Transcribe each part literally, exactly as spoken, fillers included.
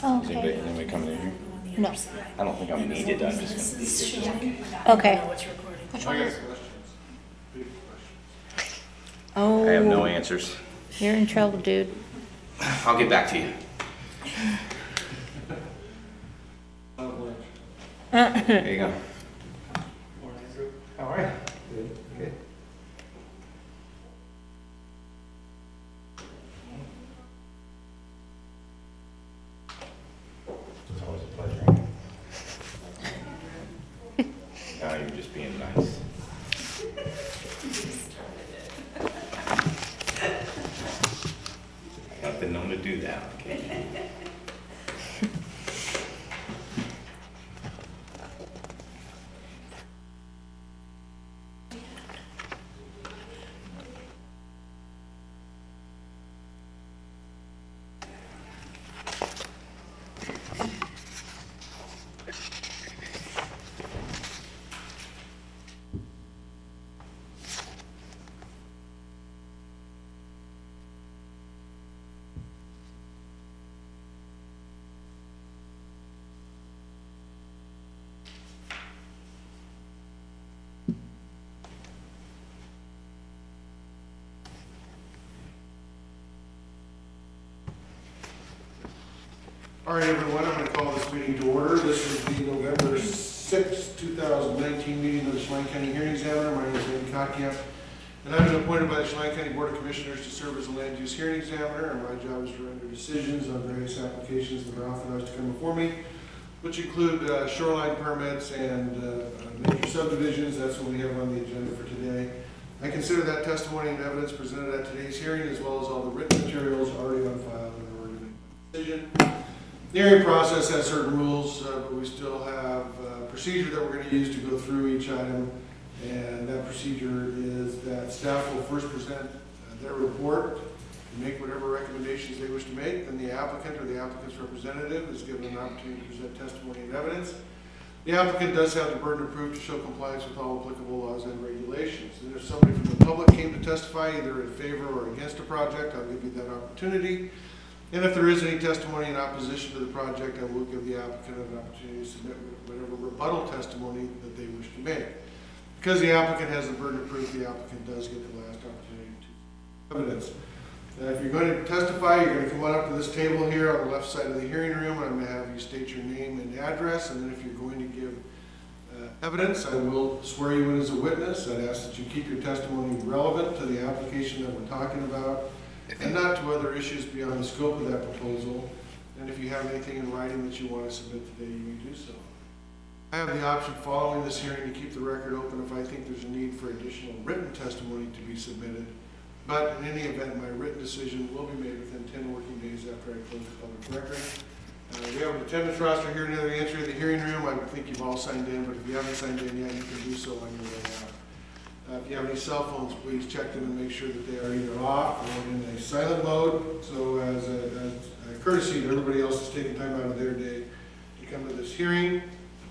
Oh, Is anybody, okay. anybody coming in here? No. I don't think I'm needed, I'm just gonna be here. Okay. Which one is? Oh. I have no answers. You're in trouble, dude. I'll get back to you. There you go. How are you? Good. Good. It's always a pleasure. Now you're just being nice. I've been known to do that, okay? All right, everyone, I'm going to call this meeting to order. This is the November sixth, two thousand nineteen meeting of the Chelan County Hearing Examiner. My name is Andy Kotkamp, and I've been appointed by the Chelan County Board of Commissioners to serve as a land use hearing examiner, and my job is to render decisions on various applications that are authorized to come before me, which include uh, shoreline permits and uh, major subdivisions. That's what we have on the agenda for today. I consider that testimony and evidence presented at today's hearing, as well as all the written materials already on file in order to make a decision. The hearing process has certain rules, uh, but we still have a procedure that we're going to use to go through each item. And that procedure is that staff will first present uh, their report and make whatever recommendations they wish to make. Then the applicant or the applicant's representative is given an opportunity to present testimony and evidence. The applicant does have the burden of proof to show compliance with all applicable laws and regulations. And if somebody from the public came to testify either in favor or against a project, I'll give you that opportunity. And if there is any testimony in opposition to the project, I will give the applicant an opportunity to submit whatever rebuttal testimony that they wish to make. Because the applicant has the burden of proof, the applicant does get the last opportunity to evidence. Now, if you're going to testify, you're going to come on up to this table here on the left side of the hearing room, and I'm going to have you state your name and address, and then if you're going to give uh, evidence, I will swear you in as a witness. I'd ask that you keep your testimony relevant to the application that we're talking about, and not to other issues beyond the scope of that proposal. And if you have anything in writing that you want to submit today, you may do so. I have the option following this hearing to keep the record open if I think there's a need for additional written testimony to be submitted. But in any event, my written decision will be made within ten working days after I close the public record. Uh, we have an attendance roster here near the entry of the hearing room. I think you've all signed in, but if you haven't signed in yet, you can do so on your way out. Uh, if you have any cell phones, please check them and make sure that they are either off or in a silent mode. So as a, as a courtesy to everybody else that's taking time out of their day to come to this hearing.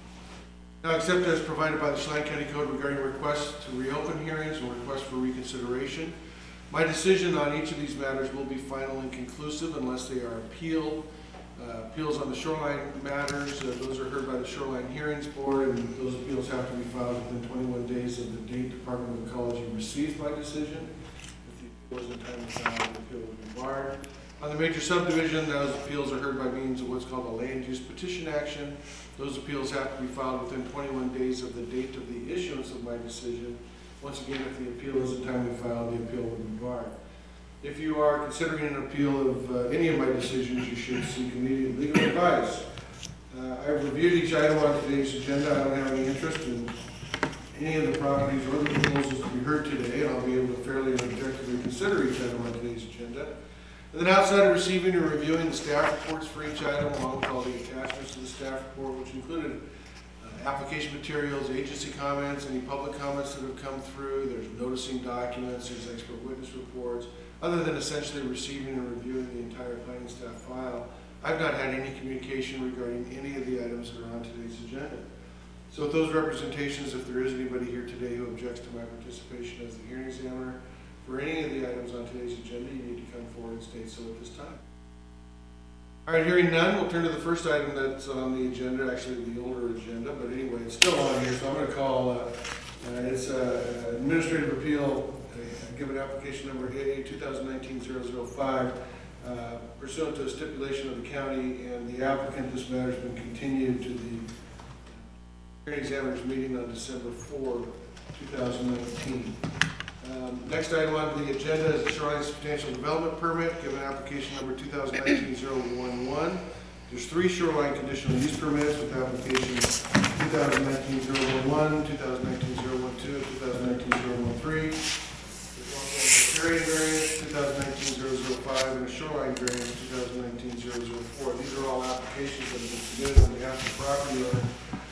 Now, except as provided by the Chelan County Code regarding requests to reopen hearings or requests for reconsideration, my decision on each of these matters will be final and conclusive unless they are appealed. Uh, appeals on the shoreline matters, uh, those are heard by the Shoreline Hearings Board, and those appeals have to be filed within twenty-one days of the date Department of Ecology receives my decision. If the appeal is in time to file, the appeal will be barred. On the major subdivision, those appeals are heard by means of what's called a land use petition action. Those appeals have to be filed within twenty-one days of the date of the issuance of my decision. Once again, if the appeal isn't timely filed, the appeal will be barred. If you are considering an appeal of uh, any of my decisions, you should seek immediate legal advice. Uh, I've reviewed each item on today's agenda. I don't have any interest in any of the properties or the proposals to be heard today, and I'll be able to fairly and objectively consider each item on today's agenda. And then outside of receiving or reviewing the staff reports for each item, along with all the attachments to the staff report, which included uh, application materials, agency comments, any public comments that have come through, there's noticing documents, there's expert witness reports. Other than essentially receiving and reviewing the entire planning staff file, I've not had any communication regarding any of the items that are on today's agenda. So with those representations, if there is anybody here today who objects to my participation as the hearing examiner for any of the items on today's agenda, you need to come forward and state so at this time. All right, hearing none, we'll turn to the first item that's on the agenda, actually the older agenda, but anyway, it's still on here, so I'm gonna call, uh, uh, it's, uh, administrative appeal, uh, given application number A A two thousand nineteen dash zero zero five, uh, pursuant to a stipulation of the county and the applicant, this matter's been continued to the hearing examiner's meeting on December fourth, two thousand nineteen. Um, next item on the agenda is the Shoreline Substantial Development Permit, given application number two thousand nineteen dash zero one one. There's three shoreline conditional use permits with applications two thousand nineteen dash zero one one, two thousand nineteen dash zero one two, and two thousand nineteen dash zero one three. There's also a terrain variance, two thousand nineteen dash zero zero five, and a shoreline variance, two thousand nineteen dash zero zero four. These are all applications that have been submitted on behalf of the property owner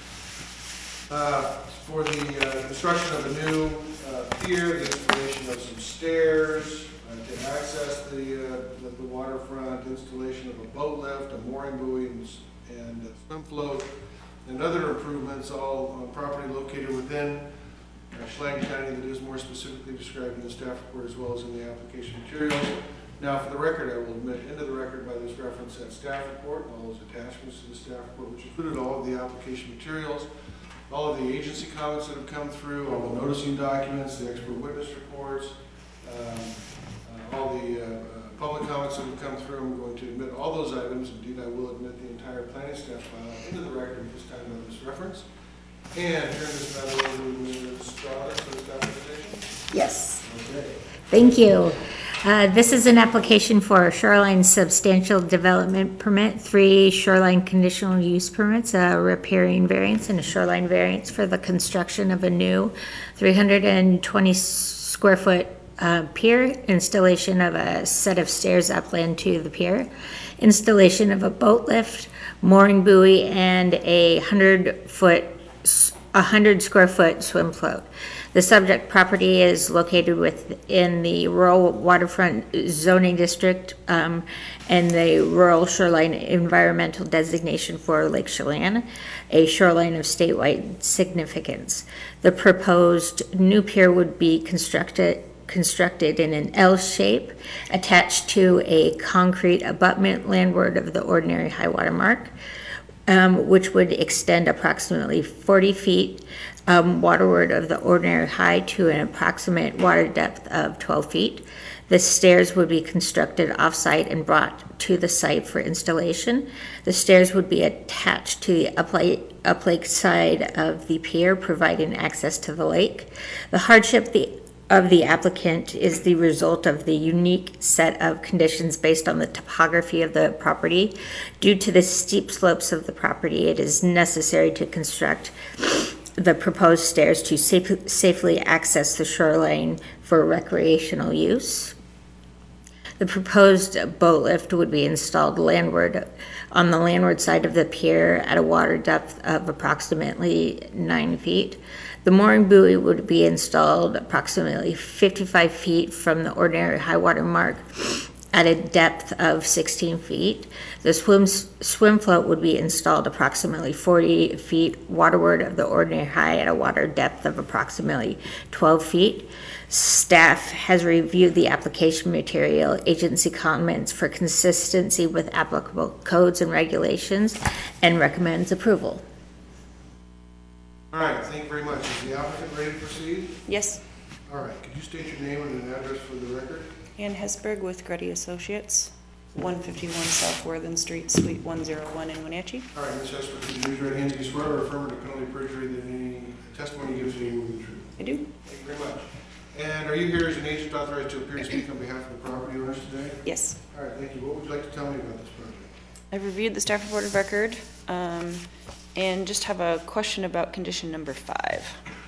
uh, for the uh, construction of a new uh, pier, the installation of some stairs uh, to access the, uh, the, the waterfront, installation of a boat lift, a mooring buoy, and, s- and a swim float, and other improvements, all on property located within uh, Chelan County that is more specifically described in the staff report as well as in the application materials. Now, for the record, I will admit into the record by this reference that staff report, all those attachments to the staff report, which included all of the application materials, all of the agency comments that have come through, all the noticing documents, the expert witness reports, um, uh, all the uh, uh, public comments that have come through. I'm going to admit all those items. Indeed, I will admit the entire planning staff file into the record at this time of this reference. And turn this matter over to Miz Strada for the documentation. Yes. Okay. Thank you. Uh, This is an application for a shoreline substantial development permit, three shoreline conditional use permits, a riparian variance and a shoreline variance for the construction of a new three hundred twenty square foot uh, pier, installation of a set of stairs upland to the pier, installation of a boat lift, mooring buoy, and a hundred foot, a hundred square foot swim float. The subject property is located within the rural waterfront zoning district um, and the rural shoreline environmental designation for Lake Chelan, a shoreline of statewide significance. The proposed new pier would be constructed constructed in an L shape attached to a concrete abutment landward of the ordinary high water mark, um, which would extend approximately forty feet Um, waterward of the ordinary high to an approximate water depth of twelve feet. The stairs would be constructed off-site and brought to the site for installation. The stairs would be attached to the uplake, uplake side of the pier, providing access to the lake. The hardship the, of the applicant is the result of the unique set of conditions based on the topography of the property. Due to the steep slopes of the property, it is necessary to construct the proposed stairs to safe, safely access the shoreline for recreational use. The proposed boat lift would be installed landward on the landward side of the pier at a water depth of approximately nine feet. The mooring buoy would be installed approximately fifty-five feet from the ordinary high water mark at a depth of sixteen feet. The swim, swim float would be installed approximately forty feet waterward of the ordinary high at a water depth of approximately twelve feet. Staff has reviewed the application material, agency comments for consistency with applicable codes and regulations, and recommends approval. All right, thank you very much. Is the applicant ready to proceed? Yes, All right, could you state your name and an address for the record? Ann Hesberg with Grady Associates, one fifty-one South Worthen Street, Suite one oh one in Wenatchee. All right, Miz Hesper, could you raise your right hand? Do you swear or affirm under penalty of perjury that any testimony you give today will be the truth? I do? Thank you very much. And are you here as an agent authorized to appear and speak on behalf of the property owners today? Yes. All right, thank you. What would you like to tell me about this project? I've reviewed the staff report of record um, and just have a question about condition number five.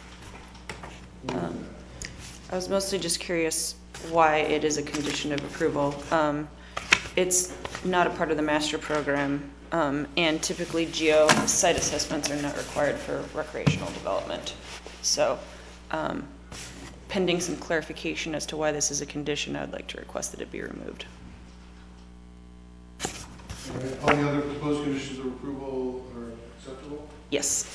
Um, I was mostly just curious why it is a condition of approval. Um, it's not a part of the master program, um, and typically geo site assessments are not required for recreational development. So um, pending some clarification as to why this is a condition, I would like to request that it be removed. All right, all the other proposed conditions of approval are acceptable? Yes.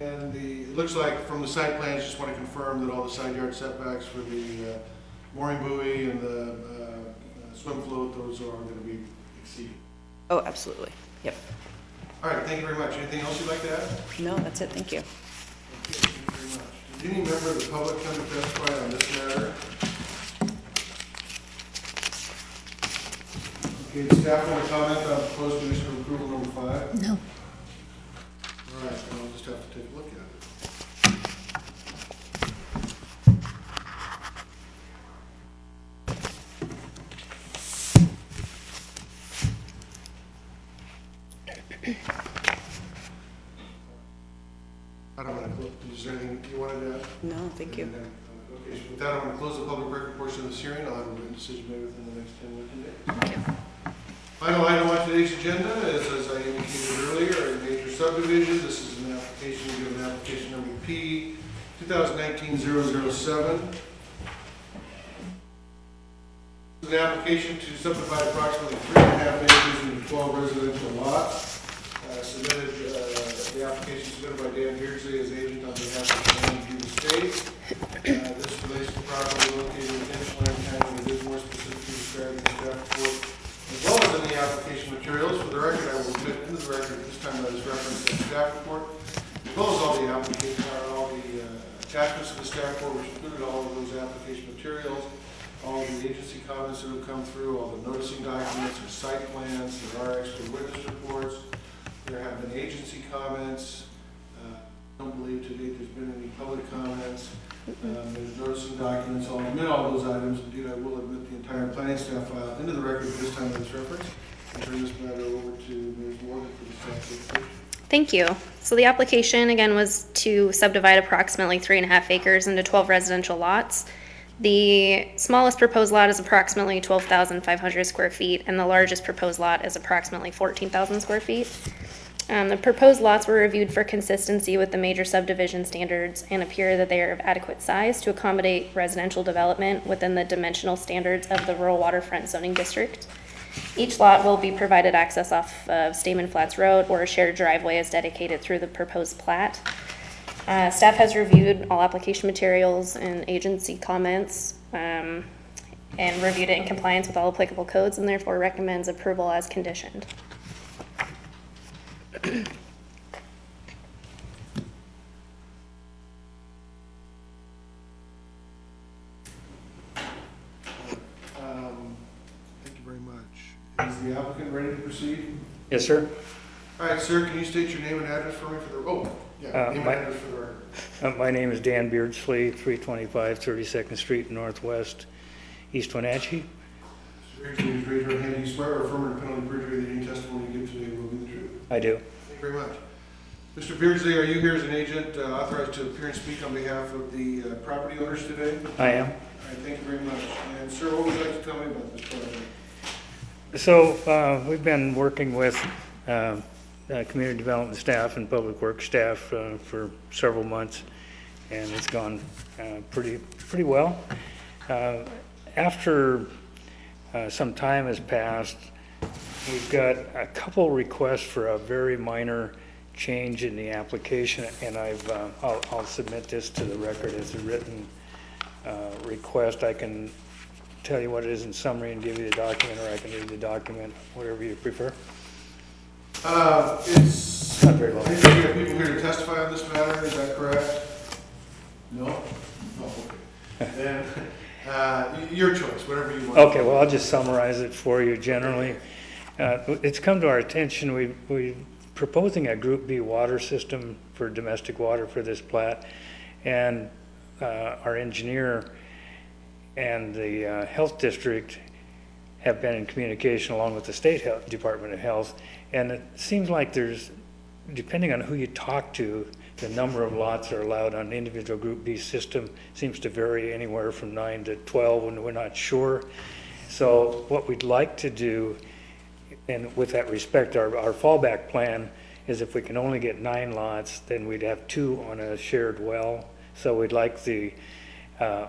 And the, it looks like from the site plans, just want to confirm that all the side yard setbacks for the uh, mooring buoy and the uh, swim float, those are going to be exceeded. Oh, absolutely. Yep. All right, thank you very much. Anything else you'd like to add? No, that's it. Thank you. Okay, thank you very much. Did any member of the public come to testify on this matter? Okay, does staff want to comment on proposed condition of approval number five? No. All right, then I'll just have to take a look at it. I don't want to, is there anything you wanted to add? No, thank you. Okay, so with that, I'm going to close the public record portion of this hearing. I'll have a written decision made within the next ten working days. Final item on today's agenda is, as I indicated earlier, a major subdivision. This is an application, given application number P twenty nineteen dash zero zero seven. This is an application to subdivide approximately three and a half acres into twelve residential lots. Uh, submitted, uh, the application submitted by Dan Beardsley as agent on behalf of the Land Use Estate. Uh, this relates to property located in Inchland County, and it is more specifically described in the staff report, as well as in the application materials. For the record, I will admit into the record at this time that is referenced in the staff report, as well as all the application, or all the uh, attachments to the staff report, which included all of those application materials, all of the agency comments that have come through, all the noticing documents, or site plans, there are expert witness reports. There have been agency comments. Uh, I don't believe to date there's been any public comments. Um, there's noticing documents. I'll admit all those items. Indeed, I will admit the entire planning staff file into the record at this time of this reference. And turn this matter over to Miz Morgan for the staff presentation. Thank you. So the application again was to subdivide approximately three and a half acres into twelve residential lots. The smallest proposed lot is approximately twelve thousand five hundred square feet, and the largest proposed lot is approximately fourteen thousand square feet. Um, the proposed lots were reviewed for consistency with the major subdivision standards and appear that they are of adequate size to accommodate residential development within the dimensional standards of the rural waterfront zoning district. Each lot will be provided access off of Stamen Flats Road, or a shared driveway is dedicated through the proposed plat. Uh, staff has reviewed all application materials and agency comments um, and reviewed it in compliance with all applicable codes, and therefore recommends approval as conditioned. Um, thank you very much. Is the applicant ready to proceed? Yes, sir. All right, sir, can you state your name and address for me for the, oh, yeah, Uh, name and my- address for the record. Uh, my name is Dan Beardsley, three twenty-five thirty-second Street Northwest, East Wenatchee. Mister Beardsley, please raise your hand. Do you swear or affirm under penalty of perjury that any testimony you give today will be the truth? I do. Thank you very much. Mister Beardsley, are you here as an agent uh, authorized to appear and speak on behalf of the uh, property owners today? I am. All right, thank you very much. And sir, what would you like to tell me about this project? So uh, we've been working with uh, uh, community development staff and public works staff uh, for several months, and it's gone uh, pretty pretty well. Uh, after uh, some time has passed, we've got a couple requests for a very minor change in the application, and I've uh, I'll, I'll submit this to the record as a written uh, request. I can tell you what it is in summary and give you the document, or I can read the document, whatever you prefer. Uh, it's, Not very long. I think you have people here to testify on this matter, is that correct? No? Oh, okay. Then, uh, y- your choice, whatever you want. Okay, well, I'll just summarize it for you generally. Uh, It's come to our attention, we, we proposing a Group B water system for domestic water for this plat, and uh, our engineer and the uh, health district have been in communication along with the state health, Department of Health, and it seems like there's, depending on who you talk to, the number of lots that are allowed on an individual Group B system seems to vary anywhere from nine to twelve, and we're not sure. So what we'd like to do, and with that respect, our, our fallback plan is if we can only get nine lots, then we'd have two on a shared well. So we'd like the uh,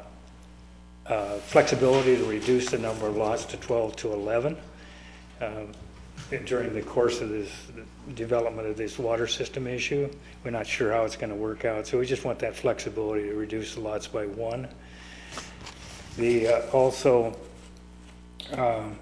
uh, flexibility to reduce the number of lots to twelve to eleven. Um, during the course of this development of this water system issue. We're not sure how it's going to work out, so we just want that flexibility to reduce the lots by one. The, uh, also, um,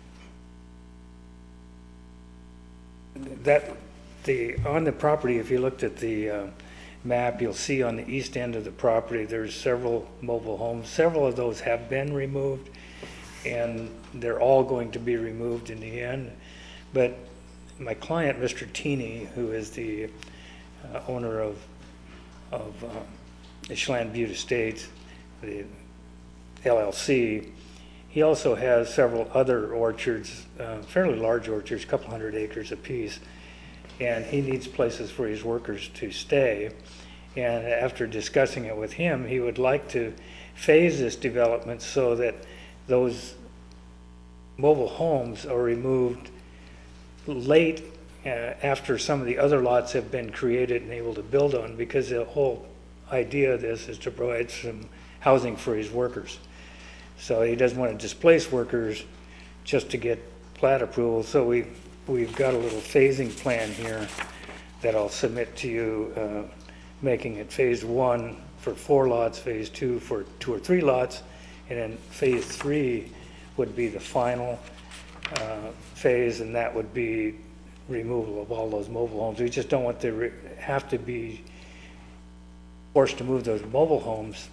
that, the, on the property, if you looked at the uh, map, you'll see on the east end of the property, there's several mobile homes. Several of those have been removed, and they're all going to be removed in the end. But my client, Mister Teeny, who is the uh, owner of, of uh, the Chelan Butte Estates, the L L C, he also has several other orchards, uh, fairly large orchards, a couple hundred acres apiece, and he needs places for his workers to stay. And after discussing it with him, he would like to phase this development so that those mobile homes are removed late uh, after some of the other lots have been created and able to build on, because the whole idea of this is to provide some housing for his workers. So he doesn't want to displace workers just to get plat approval. So we, we've got a little phasing plan here that I'll submit to you, uh, making it phase one for four lots, phase two for two or three lots, and then phase three would be the final uh, phase, and that would be removal of all those mobile homes. We just don't want to re have to be forced to move those mobile homes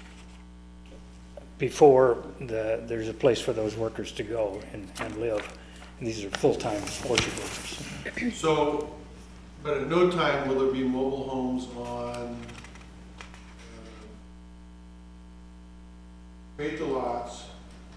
before the, there's a place for those workers to go and, and live. And these are full-time orchard workers. So, but at no time will there be mobile homes on uh, create the lots.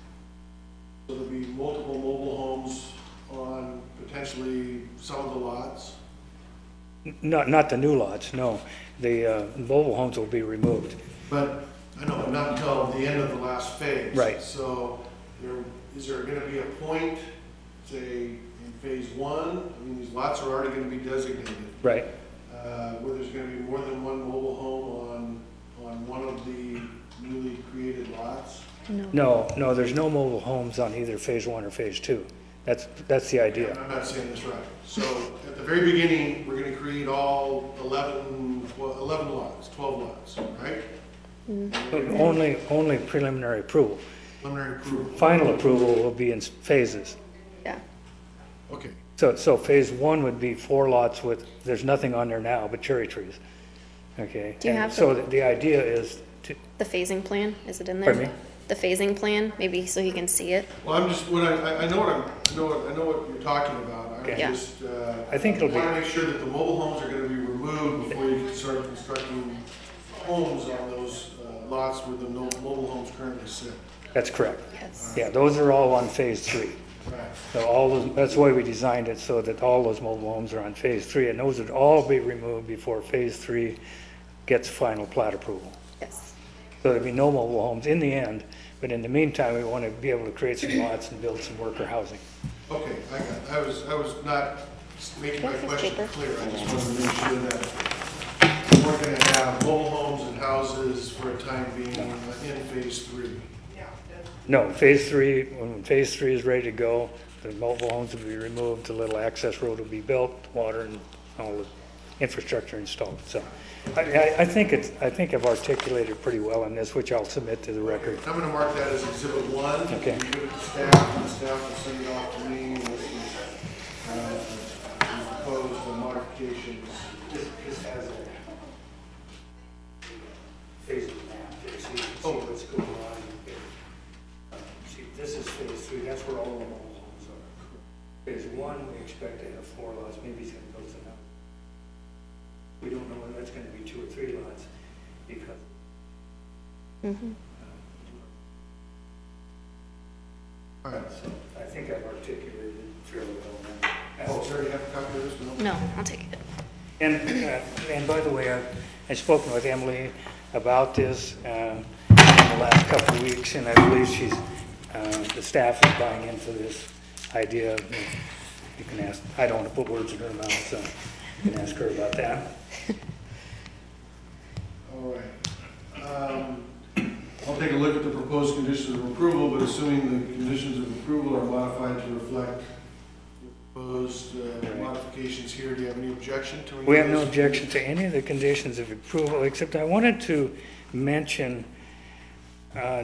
So there'll be multiple mobile homes on potentially some of the lots. Not, not the new lots, no. The uh, mobile homes will be removed. But I know, but not until the end of the last phase. Right. So there, is there going to be a point, say, in phase one? I mean, these lots are already going to be designated. Right. Uh, where there's going to be more than one mobile home on, on one of the newly created lots? No, no, there's no mobile homes on either phase one or phase two. That's, that's the idea. I'm not saying this right. So at the very beginning, we're going to create all eleven, well, eleven lots, twelve lots, right? Only, only preliminary approval. Preliminary approval. Final approval will be in phases. Yeah. Okay. So, so phase one would be four lots with, there's nothing on there now but cherry trees. Okay? Do you And have so the- the, the idea is to, The phasing plan, is it in there? Pardon me? The phasing plan, maybe so he can see it. Well, I'm just, what I, I- I know what I'm, I know what, I know what you're talking about. I'm Okay. Yeah. just, uh. I think it'll be- want to make sure that the mobile homes are gonna be removed before you can start constructing homes on those uh, lots where the no mobile homes currently sit. that's correct. Yes. Yeah, those are all on phase three. Right. So all those, that's why we designed it, so that all those mobile homes are on phase three, and those would all be removed before phase three gets final plat approval. Yes. So there'd be no mobile homes in the end, but in the meantime, we want to be able to create some lots and build some worker housing. Okay, I got it. I was, I was not making my What's this question paper? clear. I just wanted to make sure that we're gonna have mobile homes and houses for a time being in phase three. No, phase three, when phase three is ready to go, the mobile homes will be removed, the little access road will be built, water and all the infrastructure installed. So I, I, I think it's, I think I've articulated pretty well in this, which I'll submit to the record. I'm gonna mark that as exhibit one. Okay. You give it to staff, and the staff will send it off to me with the, uh, proposed modifications. This, this has a phasing map there, so you can see Oh. what's going on. See, this is phase three, that's where all the mobile homes are. Phase one, we expect to have four lots, maybe it's gonna go to now. We don't know whether that's gonna be two or three lots, because. Mm-hmm. All right. So I think I've articulated it fairly well now. Oh, sir, you have a copy of this? No? No, I'll take it. And, uh, and by the way, I- I've spoken with Emily about this uh, in the last couple of weeks, and I believe she's, uh, the staff is buying into this idea. You can ask, I don't want to put words in her mouth, so you can ask her about that. All right. Um, I'll take a look at the proposed conditions of approval, but assuming the conditions of approval are modified to reflect the proposed uh, modifications here. Do you have any objection to any? We have of no those? objection to any of the conditions of approval, except I wanted to mention, uh,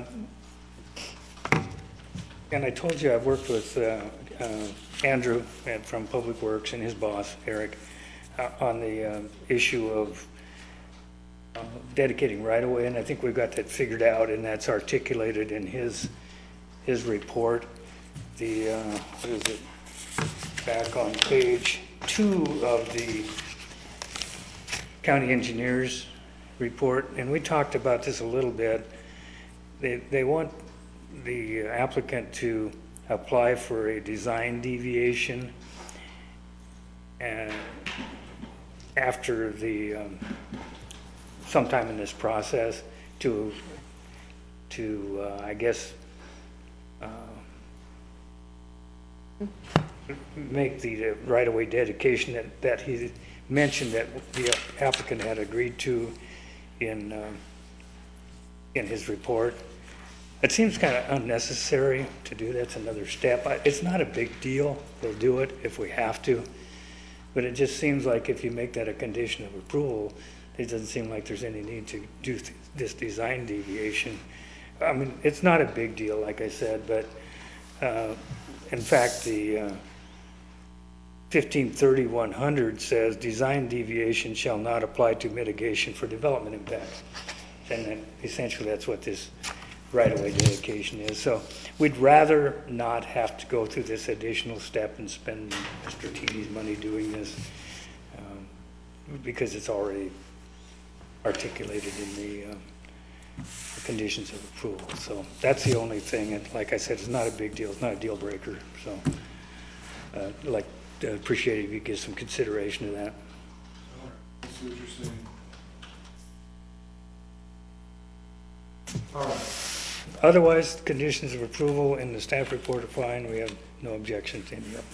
and I told you I've worked with uh, uh, Andrew at- from Public Works and his boss, Eric, uh, on the uh, issue of uh, dedicating right-of-way, and I think we've got that figured out, and that's articulated in his, his report. The, uh, what is it, back on page two of the county engineer's report, and we talked about this a little bit. They, they want the applicant to apply for a design deviation and after the, um, sometime in this process to, to, uh, I guess, uh, make the uh, right-of-way dedication that, that he mentioned that the applicant had agreed to in, um, in his report. It seems kind of unnecessary to do. That's another step. I- It's not a big deal. We'll do it if we have to. But it just seems like if you make that a condition of approval, it doesn't seem like there's any need to do th- this design deviation. I mean, it's not a big deal, like I said, but uh, in fact, the uh, fifteen thirty-one hundred says design deviation shall not apply to mitigation for development impacts. And then essentially that's what this right-of-way dedication is. So we'd rather not have to go through this additional step and spend Mister T's money doing this um, because it's already articulated in the uh, conditions of approval. So that's the only thing. And like I said, it's not a big deal. It's not a deal breaker. So uh, like, uh, appreciate it if you give some consideration to that. All right, let's see what you're saying. All right. Otherwise, conditions of approval in the staff report are fine. We have no objection to any of them.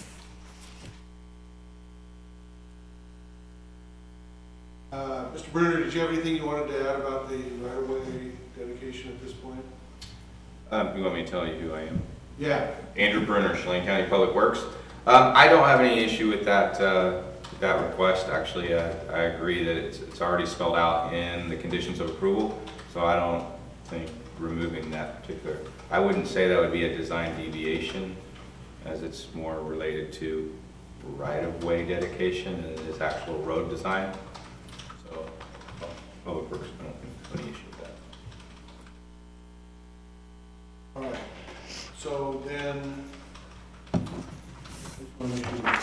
Uh, Mister Brenner, did you have anything you wanted to add about the right-of-way dedication at this point? Um, you want me to tell you who I am? Yeah. Andrew Brenner, Chelan County Public Works. Um, I don't have any issue with that, uh, that request. Actually, uh, I agree that it's, it's already spelled out in the conditions of approval, so I don't think removing that particular, I wouldn't say that would be a design deviation, as it's more related to right-of-way dedication than it is actual road design. So, Public Works, I don't think there's any issue with that. All right. So then, I'm,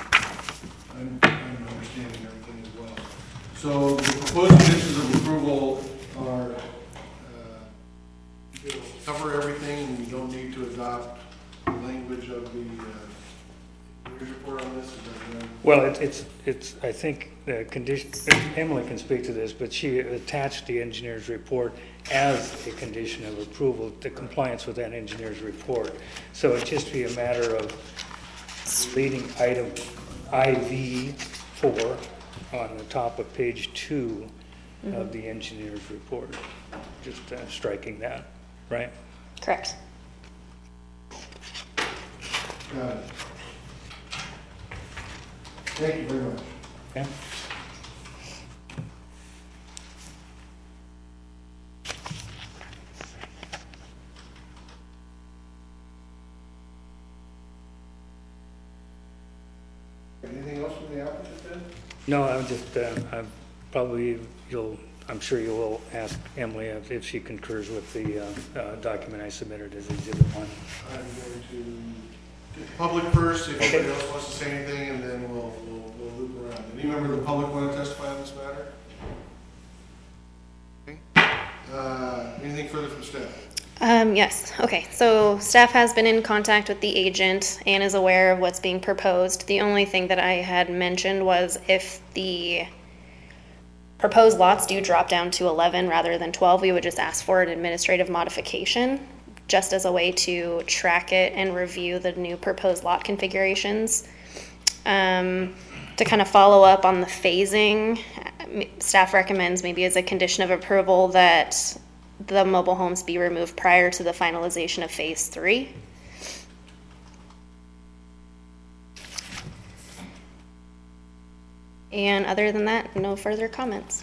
I'm understanding everything as well. So the proposed conditions of approval are, uh, it'll cover everything, and you don't need to adopt the language of the uh, engineer's report on this? Is that right? Well, it- it's, it's, I think the condition, Emily can speak to this, but she attached the engineer's report as a condition of approval to compliance with that engineer's report. So it'd just be a matter of deleting item I V four on the top of page two of the engineer's report. Just uh, striking that, right? Correct. Got it. Thank you very much. Okay? Anything else from the applicant then? No, I'm just, uh, I'm probably, you'll, I'm sure you will ask Emily if if she concurs with the uh, uh, document I submitted as exhibit one. I'm going to get the public first, if anybody else wants to say anything, and then we'll, we'll, we'll loop around. Any member of the public want to testify on this matter? Okay. Uh, anything further from staff? Um, yes, okay, so staff has been in contact with the agent and is aware of what's being proposed. The only thing that I had mentioned was if the proposed lots do drop down to eleven rather than twelve, we would just ask for an administrative modification, just as a way to track it and review the new proposed lot configurations. Um, to kind of follow up on the phasing, staff recommends maybe as a condition of approval that the mobile homes be removed prior to the finalization of phase three. And other than that, no further comments.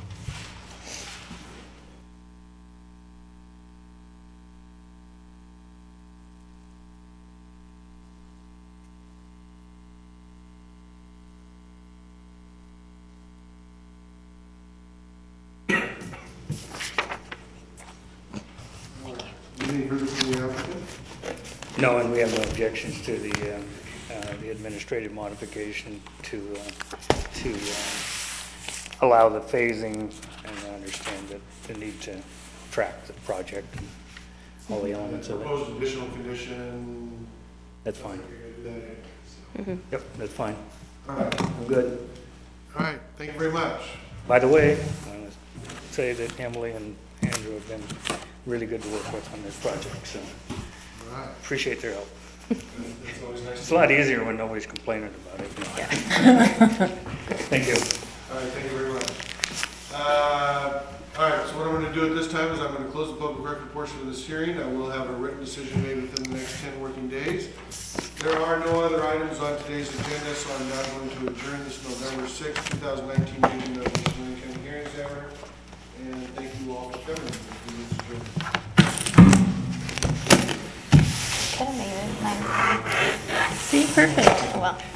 Anything further from the applicant? No, and we have no objections to the, um, uh, the administrative modification to, uh, to uh, allow the phasing, and I understand that the need to track the project and all the elements of it. Proposed additional condition. That's fine. You're gonna do that, eh? Yep, that's fine. All right, I'm good. all right, thank you very much. By the way, I want to say that Emily and Andrew have been really good to work with on this project, so All right, appreciate their help. that's always nice. It's a lot easier when nobody's complaining about it. Thank you. All right, thank you very much. Uh, All right, so what I'm going to do at this time is I'm going to close the public record portion of this hearing. I will have a written decision made within the next ten working days. There are no other items on today's agenda, so I'm now going to adjourn this November sixth, two thousand nineteen meeting of the Chelan County Hearing Examiner. And thank you all for coming. Could have made it nine. See, perfect. Well.